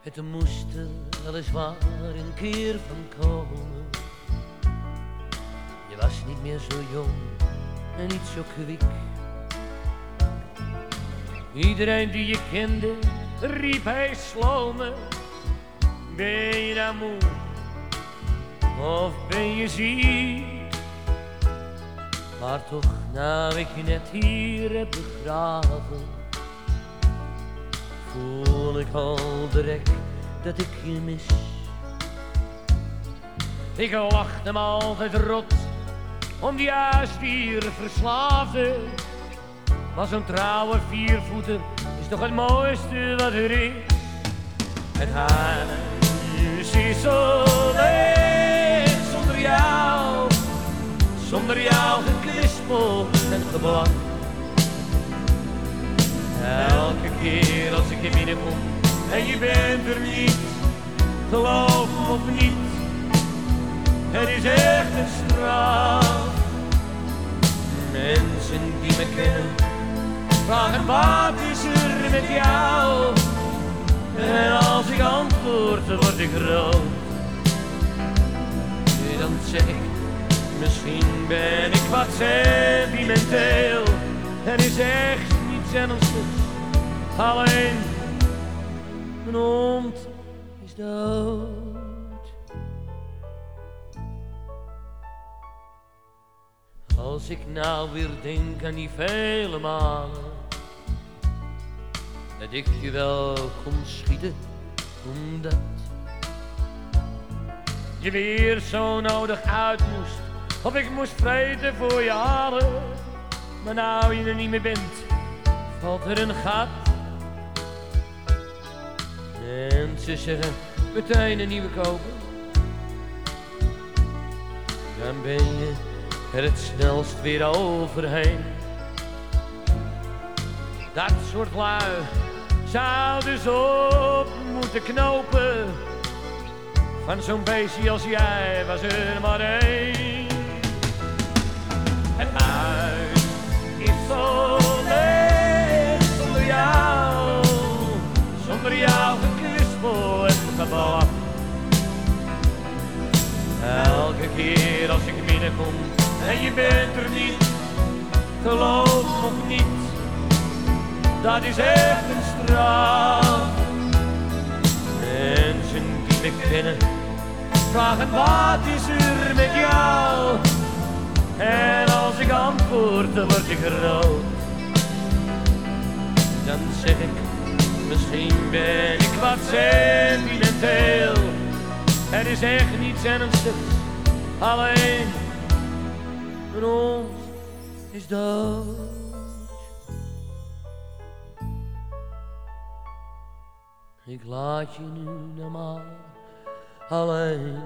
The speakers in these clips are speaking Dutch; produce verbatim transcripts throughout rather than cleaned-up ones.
Het moest er weliswaar een keer van komen. Je was niet meer zo jong en niet zo kwik. Iedereen die je kende riep hij slome. Ben je nou moe of ben je ziek? Maar toch, nou ik je net hier heb begraven, voel ik al direct dat ik je mis. Ik lachte me altijd rot om die huisdierverslaafde, maar zo'n trouwe viervoeter is toch het mooiste wat er is. Het huis is zo leeg zonder jou, zonder jou gekwispeld en geblak. Elke keer als ik je binnenkom en je bent er niet, geloof me of niet, het is echt een straf. Mensen die me kennen vragen wat is er met jou, en als ik antwoord dan word ik rood. Dan zeg ik, misschien ben ik wat sentimenteel, er is echt niets ernstigs, alleen mijn hond is dood. Als ik nou weer denk aan die vele malen dat ik je wel kon schieten, omdat je weer zo nodig uit moest, of ik moest vreten voor je halen. Maar nou je er niet meer bent, valt er een gat. En ze zeggen, meteen een nieuwe kopen. Dan ben je er het snelst weer overheen. Dat soort lui zou dus op moeten knopen. Van zo'n beestje als jij was er maar één. Het huis is zo leeg zonder jou, zonder jou gekwispel en geblaf. Elke keer als ik binnenkom en je bent er niet, geloof me of niet, dat is echt een straf. Mensen die me kennen vragen wat is er met jou, en als ik antwoord dan word ik rood. Dan zeg ik, misschien ben ik wat sentimenteel, er is echt niets ernstigs, alleen mijn hond is dood. Ik laat je nu nou maar alleen.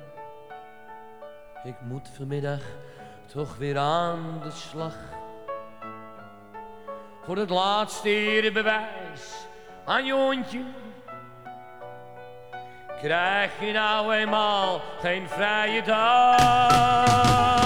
Ik moet vanmiddag toch weer aan de slag. Voor het laatste erebewijs aan je hondje krijg je nou eenmaal geen vrije dag.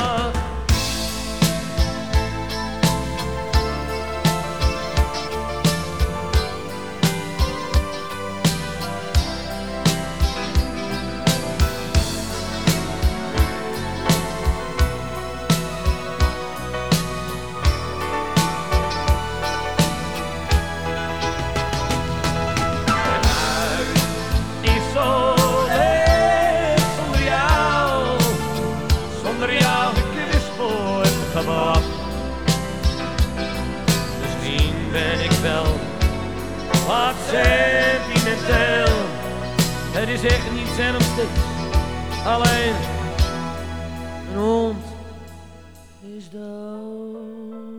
Misschien ben ik wel wat sentimenteel, het is echt niets ernstigs, alleen mijn hond is dood.